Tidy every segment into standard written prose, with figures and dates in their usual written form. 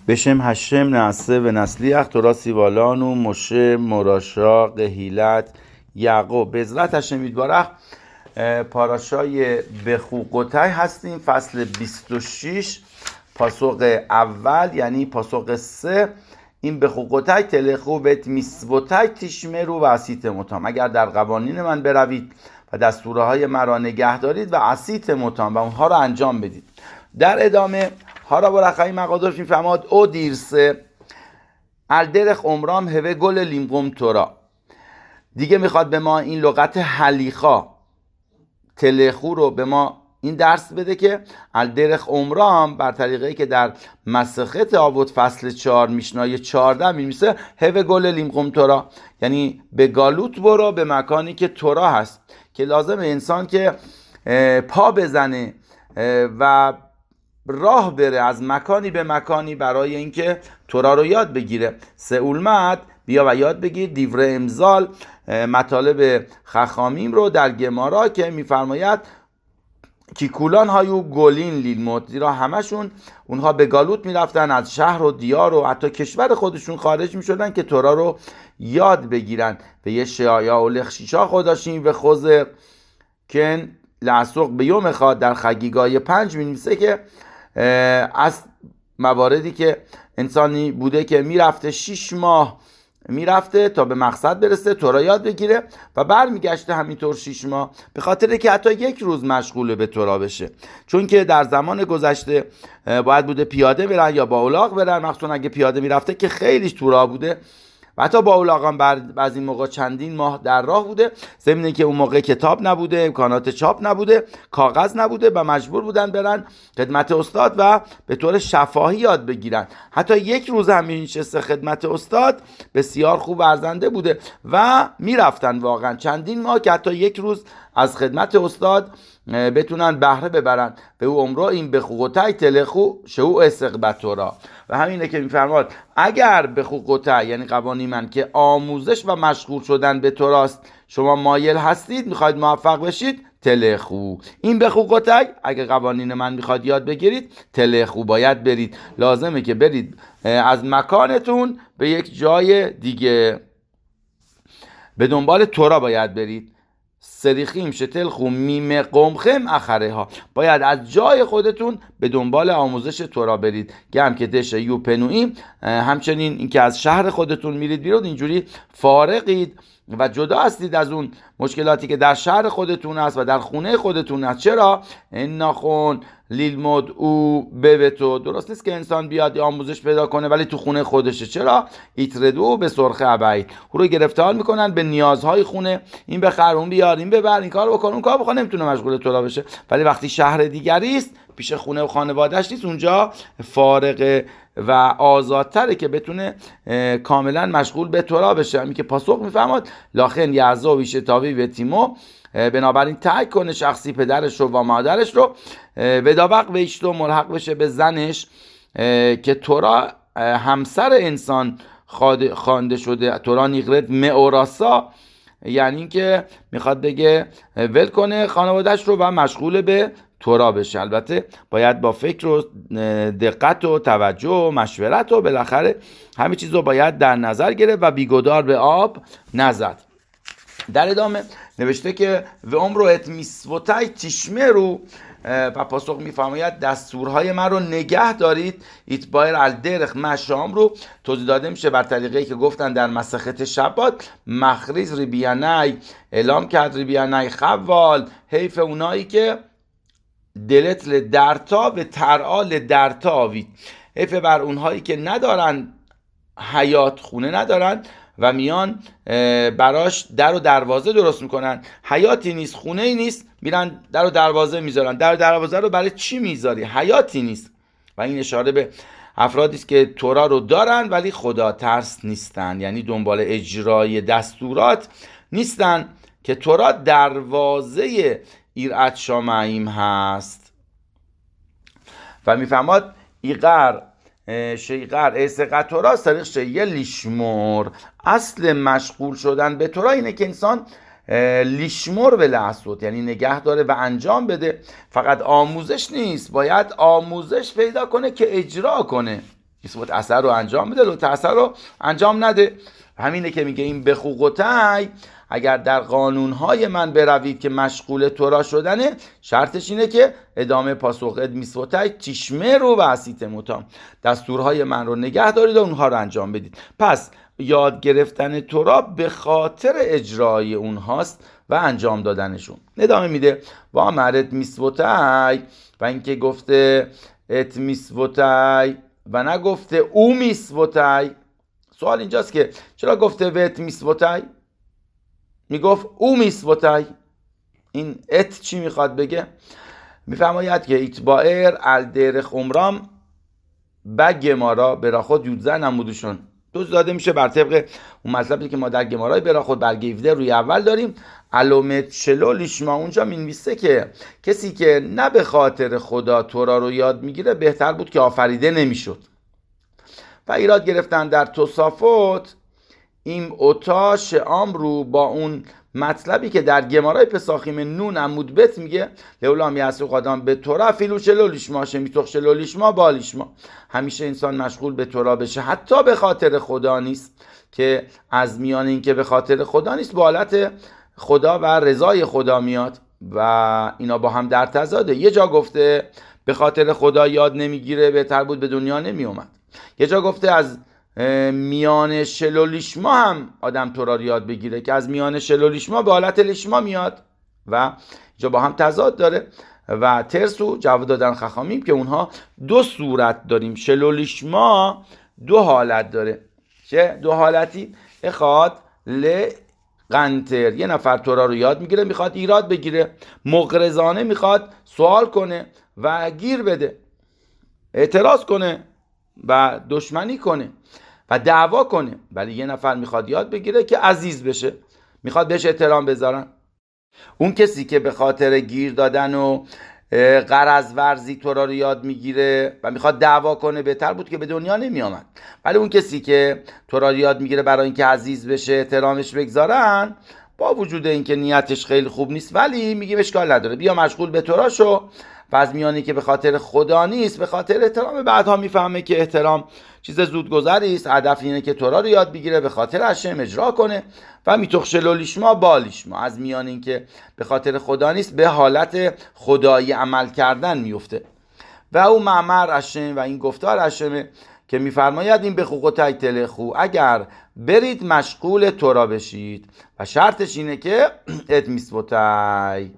בשם هشم نعسه و نسلیخ تورا سیوالان و مشه مراشا قهیلت یعقوب. به عزت هشم یتبارک پاراشای بخوقوتای هستیم، فصل 26 پاسوق اول، یعنی پاسوق 3. این بخوقوتای تلخو بت میسوتای تشمرو و عصیت متام، اگر در قوانین من بروید و دستوره های مرا نگه دارید و عصیت متام و اونها رو انجام بدید. در ادامه هارا برخای مقادرش میفهماد او دیرسه الدرخ عمرام هوه گل لیمقوم تورا. دیگه میخواد به ما این لغت حلیخا تلخو رو به ما این درس بده که الدرخ عمرام بر طریقه‌ای که در مسخت آوت فصل 4 میشنای 14 میمیسه هوه گل لیمقوم تورا، یعنی به گالوت برو به مکانی که تورا هست، که لازم انسان که پا بزنه و راه بره از مکانی به مکانی برای اینکه تورا رو یاد بگیره. سئولمت بیا و یاد بگیر دیوره امزال، مطالب خخامیم رو در گمارا که میفرماید کیکولان هایو گولین لیلموت، زیرا همشون اونها به گالوت میرفتن، از شهر و دیار و حتی کشور خودشون خارج میشدن که تورا رو یاد بگیرن. و یه شیایا و لخشیشا خودشین و خوزر کن لعسوق به یوم خواد در خگیگای 5 می‌نویسه که از مواردی که انسانی بوده که میرفته 6 ماه میرفته تا به مقصد برسه تورا یاد بگیره و برمیگشته همینطور 6 ماه، به خاطر که حتی یک روز مشغول به تورا بشه. چون که در زمان گذشته باید بوده پیاده برن یا با الاغ برن، مخصوصا اگه پیاده میرفته که خیلی تورا بوده و حتی با اولاغ هم بعض این موقع چندین ماه در راه بوده، ضمن که اون موقع کتاب نبوده، امکانات چاپ نبوده، کاغذ نبوده و مجبور بودن برن خدمت استاد و به طور شفاهی یاد بگیرن. حتی یک روز هم می‌نشسته خدمت استاد بسیار خوب ورزنده بوده و میرفتن واقعا چندین ماه که حتی یک روز از خدمت استاد بتونن بهره ببرن. به او عمره این بخوقوتای تلخو شو استقبت تورا. و همینه که میفرماد اگر بخوقوتای یعنی قوانین من که آموزش و مشغول شدن به توراست شما مایل هستید، میخواید موفق بشید، تلخو. این بخوقوتای اگر قوانین من میخواید یاد بگیرید، تلخو باید برید، لازمه که برید از مکانتون به یک جای دیگه، به دنبال تورا باید برید. سریخیم شتلخو میم قومخم اخره ها، باید از جای خودتون به دنبال آموزش تورا برید. گم که دش یو پنویم، همچنین اینکه از شهر خودتون میرید بیرون، اینجوری فارقید و جدا هستید از اون مشکلاتی که در شهر خودتون هست و در خونه خودتون هست. چرا؟ ناخون لیلمود او ببتو، درست نیست که انسان بیاد آموزش پیدا کنه ولی تو خونه خودشه. چرا؟ ایتردو به سرخه ابعید، او رو گرفتار میکنن به نیازهای خونه، این بخر اون بیار این ببر این کار بکن اون کار بکن، نمیتونه مشغول تورا بشه. ولی وقتی شهر دیگری است پیش خونه و خانواده‌اش نیست، اونجا فارغه و آزادتره که بتونه کاملا مشغول به تورا بشه. همین که پاسخ میفهمد لاخن یعزا و شتاوی و تیمو، بنابراین ترک کنه شخصی پدرش رو و مادرش رو و دابق و ایشتو ملحق بشه به زنش که تورا همسر انسان خوانده شده. تورا نیغرد مئوراسا، یعنی این که میخواد بگه ول کنه خانوادهش رو و مشغول به تورا بشه. البته باید با فکر و دقت و توجه و مشورت و بالاخره همه چیز رو باید در نظر گرفت و بیگدار به آب نزد. در ادامه نوشته که و عمرو اتمیسوتای تشمرو، و پاسخ میفرماید دستورهای من رو نگه دارید. ایتبایر الدرخ مشام رو توضیح داده میشه بر طریقه‌ای که گفتن در مسخت شبات، مخریز ریبیانای اعلام کرد ریبیانای خوال، حیف اونایی که دلت لدرتا و ترعال درتا آوید، حیف بر اونهایی که ندارن حیات، خونه ندارن و میان براش در و دروازه درست میکنن، حیاتی نیست خونه ای نیست، میرن در و دروازه میذارن. در و دروازه رو برای چی میذاری؟ حیاتی نیست. و این اشاره به افرادی است که تورا رو دارن ولی خدا ترس نیستن، یعنی دنبال اجرای دستورات نیستن، که تورا دروازه ایرعت شامعیم هست. و میفهماد ایقر شیقر ایسقه تورا سریخ شیه لیشمور. اصل مشغول شدن به تورا اینه که انسان لیشمور به لحظوت، یعنی نگه داره و انجام بده. فقط آموزش نیست، باید آموزش پیدا کنه که اجرا کنه. میسوت اثر رو انجام بده، لوت اثر رو انجام نده. همینه که میگه این بخوقتای اگر در قانونهای من بروید که مشغول تورا شدنه، شرطش اینه که ادامه پاسخ اد میسوتای چشمه رو و عصیت متام، دستورهای من رو نگه دارید و اونها رو انجام بدید. پس یاد گرفتن تورا به خاطر اجرای اونهاست و انجام دادنشون. ادامه میده و امرت میسوتای، و اینکه گفته ات میسوتای و نگفته او میسوتای. سوال اینجاست که چرا گفته وت میسوتای؟ میگفت او میسوتای. این ات چی میخواد بگه؟ میفرماید که ایتبائر الدرخ عمرام بگمارا براخود یودزه نمودشون دوست داده میشه بر طبق اون مطلبی که ما در گمارای براخود برگه 17 روی اول داریم. علامت شلو لیشما اونجا مینویسه که کسی که نه به خاطر خدا تورا رو یاد میگیره بهتر بود که آفریده نمیشد. و ایراد گرفتن در توسافت این اوتا شعام رو با اون مطلبی که در گمارای پساخیم نون عمود بت میگه لولا میاسو قدام به تورا فیلو شلو لیشما شمیتوخ شلو لیشما با لیشما. همیشه انسان مشغول به تورا بشه حتی به خاطر خدا نیست، که از میان این که به خاطر خدا نیست به حالت خدا و رضای خدا میاد و اینا با هم در تضاده. یه جا گفته به خاطر خدا یاد نمیگیره بهتر بود به دنیا نمیومد، یه جا گفته از میان شلو لیشما هم آدم تورا رو یاد بگیره که از میان شلو لیشما به حالت لیشما میاد و اینجا با هم تضاد داره. و ترسو جواب دادن خخامیم که اونها دو صورت داریم، شلو لیشما دو حالت داره. چه دو حالتی؟ اخواد قنتر، یه نفر تورا رو یاد میگیره میخواد ایراد بگیره، مغرضانه میخواد سوال کنه و گیر بده، اعتراض کنه و دشمنی کنه و دعوا کنه. ولی یه نفر میخواد یاد بگیره که عزیز بشه، میخواد بهش احترام بذارن. اون کسی که به خاطر گیر دادن و غرض ورزی تورا رو یاد میگیره و میخواد دعوا کنه بهتر بود که به دنیا نمیامد. ولی اون کسی که تورا رو یاد میگیره برای اینکه عزیز بشه احترامش بگذارن، با وجود اینکه نیتش خیلی خوب نیست ولی میگیم اشکال نداره بیا مشغول به تورا شو. و از میانی که به خاطر خدا نیست به خاطر احترام بعدها میفهمه که احترام چیز زودگذری است، هدف اینه که تورا رو یاد بگیره به خاطر هشم اجرا کنه و میتوخ شلو لیشما با لیشما. از میان این که به خاطر خدا نیست به حالت خدایی عمل کردن میفته. و او معمر هشم و این گفتار هشمه که میفرماید این بخوقتای تلخو اگر برید مشغول تورا بشید و شرطش اینه که ات میسوتای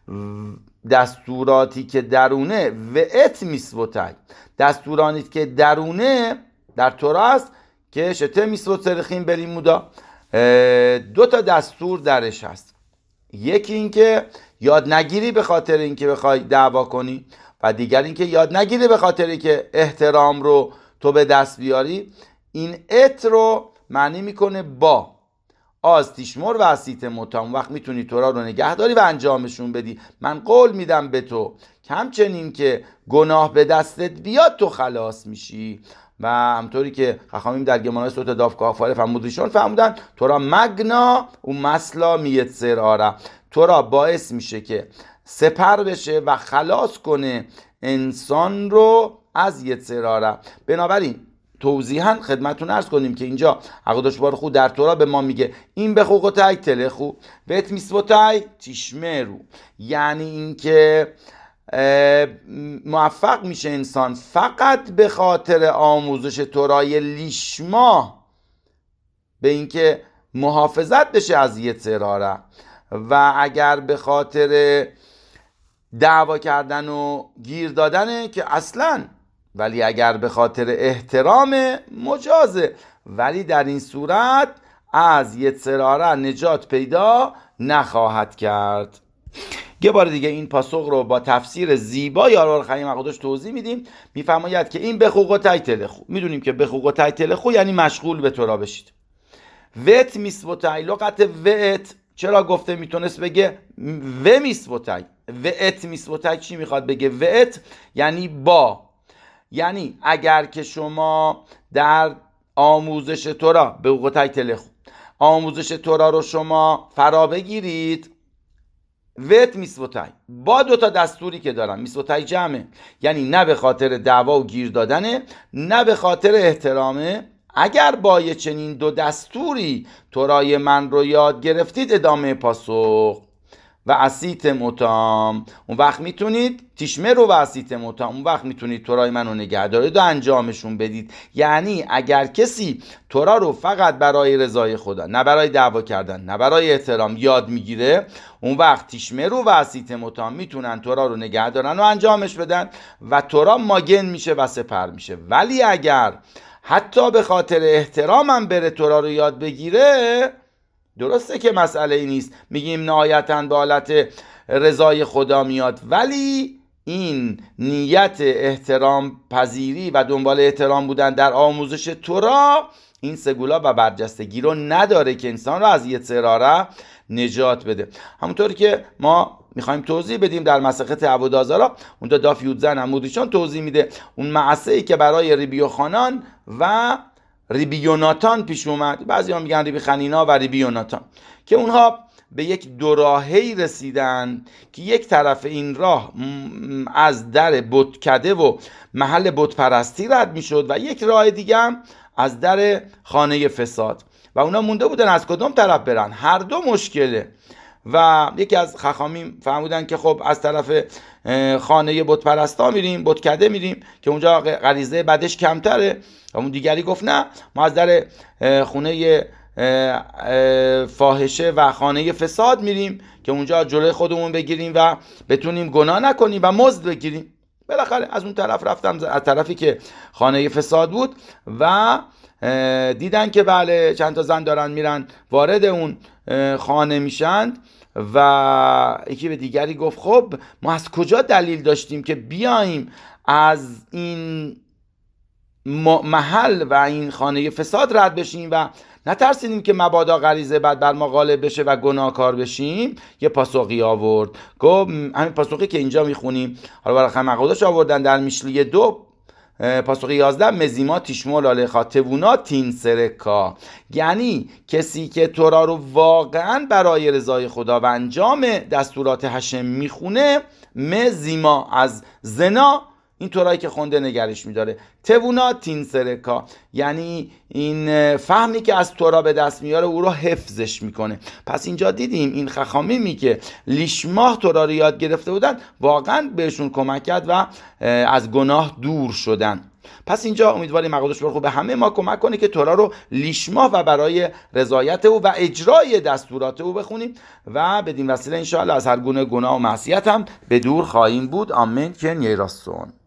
دستوراتی که درونه و ات میسوتای دستورانی که درونه در تورا است که شته میسوت سرخیم بلیمودا. دو تا دستور درش هست، یکی این که یاد نگیری به خاطر اینکه بخوای دعوا کنی و دیگر این که یاد نگیری به خاطر که احترام رو تو به دست بیاری. این ات رو معنی میکنه با آز تیشمور و اسیت متام، وقت میتونی تورا رو نگه داری و انجامشون بدی. من قول میدم به تو که همچنین که گناه به دستت بیاد تو خلاص میشی. و همطوری که خخامیم در گمانای صوت داف کافاره فرمودیشون فرمودن تورا مگنا و مسلا میت سر آره، تورا باعث میشه که سپر بشه و خلاص کنه انسان رو از یتسراره. بنابراین توضیحاً خدمتتون عرض کنیم که اینجا عقدش بار خود در تورا به ما میگه این بخوقتای تلخو و ات میسوتای چشمه رو، یعنی اینکه موفق میشه انسان فقط به خاطر آموزش تورای لیشما به اینکه محافظت بشه از یتسراره، و اگر به خاطر دعوا کردن و گیر دادنه که اصلاً، ولی اگر به خاطر احترام مجازه، ولی در این صورت از یتسراره نجات پیدا نخواهد کرد. یه بار دیگه این پاسخ رو با تفسیر زیبا یارور خیم عقدش توضیح میدیم. میفرماید که این بخوقتای تلخو، میدونیم که بخوقتای تلخو یعنی مشغول به تورا بشید. وت میسوتای لغت وت چرا گفته میتونست بگه و میسوتای، وت میسوتای چی میخواد بگه؟ وت یعنی با، یعنی اگر که شما در آموزش تورا به قوتای تلخو آموزش تورا رو شما فرا بگیرید وت میسوتای، با دوتا دستوری که دارم. میسوتای جمعه، یعنی نه به خاطر دعوا و گیر دادنه، نه به خاطر احترامه. اگر با یه چنین دو دستوری تورای من رو یاد گرفتید، ادامه پاسخ و عصیتم اتام، اون وقت میتونید تیشمه رو و عصیتم اتام، اون وقت میتونید تورای من رو نگه دارید و انجامشون بدید. یعنی اگر کسی تورا رو فقط برای رضای خدا، نه برای دعوا کردن، نه برای احترام یاد میگیره، اون وقت تیشمه رو و عصیتم اتام میتونن تورا رو نگه دارن و انجامش بدن و تورا ماگن میشه و سپر میشه. ولی اگر حتی به خاطر احترامم بره تورا رو یاد بگیره، درسته که مسئله ای نیست، میگیم نهایتاً به حالت رضای خدا میاد، ولی این نیت احترام پذیری و دنبال احترام بودن در آموزش تورا این سگولا و برجستگی رو نداره که انسان رو از یتر هارا نجات بده. همونطور که ما میخوایم توضیح بدیم در مسخت عبودا زارا، اونجا داف 11 عمودیشان توضیح میده اون معصه‌ای که برای ریبی یوحنان و ریبی یوناتان پیش اومد. بعضی ها میگن ریبی خنینا و ریبی یوناتان، که اونها به یک دوراهی رسیدن که یک طرف این راه از در بتکده و محل بتپرستی رد میشد و یک راه دیگه هم از در خانه فساد، و اونا مونده بودن از کدوم طرف برن. هر دو مشکله. و یکی از خخامیم فهمودن که خب از طرف خانه بتپرستا میریم، بتکده میریم که اونجا غریزه بدش کمتره، و اون دیگری گفت نه، ما از در خونه فاحشه و خانه فساد میریم که اونجا جلوی خودمون بگیریم و بتونیم گناه نکنیم و مزد بگیریم. بالاخره از اون طرف رفتم، از طرفی که خانه فساد بود، و دیدن که بله چند تا زن دارن میرن وارد اون خانه میشند، و یکی به دیگری گفت خب ما از کجا دلیل داشتیم که بیاییم از این محل و این خانه فساد رد بشیم و نترسیدیم که مبادا غریزه بعد بر ما غالب بشه و گناهکار بشیم؟ یه پاسخی آورد، گفت همین پاسخی که اینجا میخونیم، حالا برای خمقودش آوردن در میشلی 2 پاسخ 11 مزیما تیشمول آلخا تبونا تین سرکا، یعنی کسی که تورا رو واقعا برای رضای خدا و انجام دستورات هشم میخونه، مزیما از زنا این تورایی که خونده نگرش میداره، تبونا تین سرکا یعنی این فهمی که از تورا به دست میاره او رو حفظش میکنه. پس اینجا دیدیم این خخامیمی که لیشماه تورا رو یاد گرفته بودن واقعا بهشون کمک کرد و از گناه دور شدن. پس اینجا امیدواریم مقدس برخو به همه ما کمک کنه که تورا رو لیشماه و برای رضایت او و اجرای دستورات او بخونیم و بدین وسیله انشاءالله از هر گونه گناه و معصیت هم به دور خواهیم بود. آمین. که نیراستون.